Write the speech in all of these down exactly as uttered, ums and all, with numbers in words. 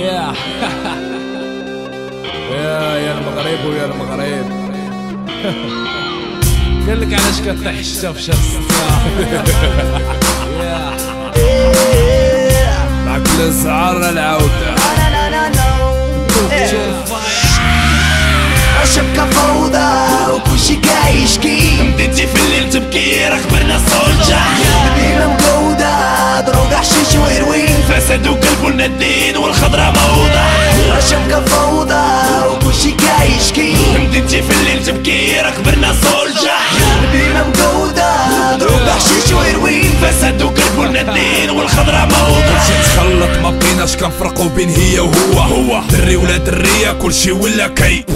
يا يا يا المغرب ويا المغرب. قال لك علاش كطيح الشتا في شمس يا مع كل زعر العودة شبكة فوضى وكلشي كيشكي. مديتي في الليل تبكي راه كبرنا الصولجة. بينا مقودة دروغ حشيش وهيروين. فساد وقلب والندين والخضرة موضة. شبكة فوضى وكلشي كيشكي. مديتي في الليل تبكي راه كبرنا الصولجة. بينا مقودة دروغ حشيش وهيروين. فساد وقلب والندين والخضرة موضة. كلشي تخلط ما بقيناش كنفرقو بين هي وهو هو دري ولا درية كلشي ولا كي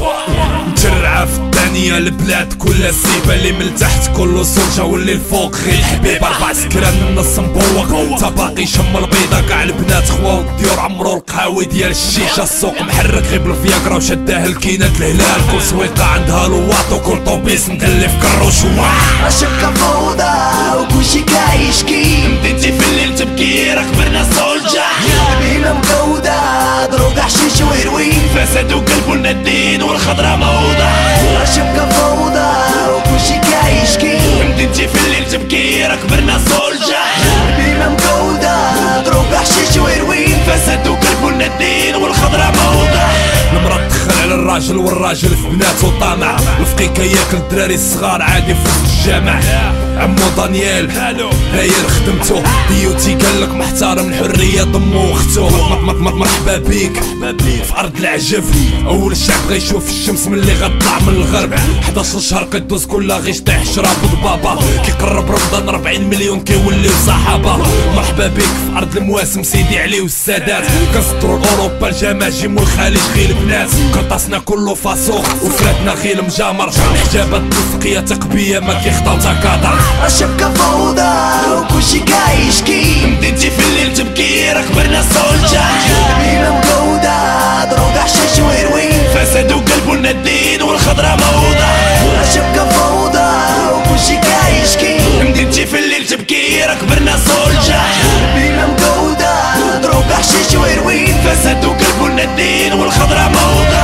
مترعة في الثانية البلاد كلها السيبة اللي من تحت كله صوجة واللي الفوق غير الحبيب. أربع سكران من النص مبوق تا باقي شم البيضة كاع البنات خوا والديور عمرو القهاوي ديال الشيشة. السوق محرك غير بالفياكرا وشداه الكينات الهلال. كل سويقة عندها لواط وكل طوبيس مدلف كروش وواح. شبكة فوضى وكلشي كيشكي. مديتي في الليل تبكي راه كبرنا الصولجة. بينا مقودة دروغ حشيش وهيروين. فساد وقلب والندين والخضرة موضة. شبكة فوضى وكلشي كيشكي. مديتي في الليل تبكي راه كبرنا الصولجة. بينا مقودة دروغ حشيش وهيروين. فساد وقلب والندين والخضرة موضة. المرا تدخل على الراجل والراجل في بناتو طامع. الفقي كياكل الدراري الصغار عادي في وسط الجامع. عمو دانيال داير خدمتو ديوتي قالك محترم الحرية ضمو اختو. مرحبا بيك في ارض العجب. اول الشعب غيشوف الشمس ملي غطلع من الغرب. حداش شهر كيدوز كلها غيشطيح شراب ضبابة. كيقرب رمضان أربعين مليون كيوليو صحابة. مرحبا بيك في ارض المواسم سيدي علي والسادات. كنسطرو اوروبا الجماجم والخليج غير البنات. قرطاسنا كله فاسوق وفراتنا غير مجامر. الحجابات التسقية تقبية ما كيخطاو تا كادر. شبكة فوضى وكلشي كيشكي. مديتي في الليل تبكي راه كبرنا الصولجة. بينا مقودة دروغ حشيش وهيروين. فساد وقلب والندين والخضرة موضة. شبكة فوضى وكلشي كيشكي. مديتي في الليل تبكي راه كبرنا الصولجة. بينا مقودة دروغ حشيش وهيروين. فساد وقلب والندين والخضرة موضة.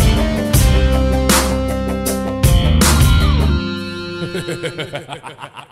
Ha ha ha ha.